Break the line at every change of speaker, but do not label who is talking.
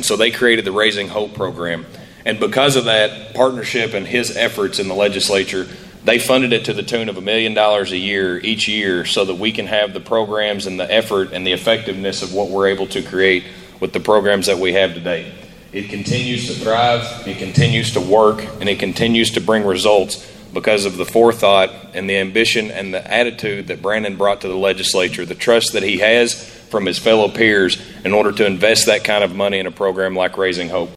And so they created the Raising Hope program. And because of that partnership and his efforts in the legislature, they funded it to the tune of $1 million a year each year so that we can have the programs and the effort and the effectiveness of what we're able to create with the programs that we have today. It continues to thrive, it continues to work, and it continues to bring results because of the forethought and the ambition and the attitude that Brandon brought to the legislature, the trust that he has from his fellow peers in order to invest that kind of money in a program like Raising Hope.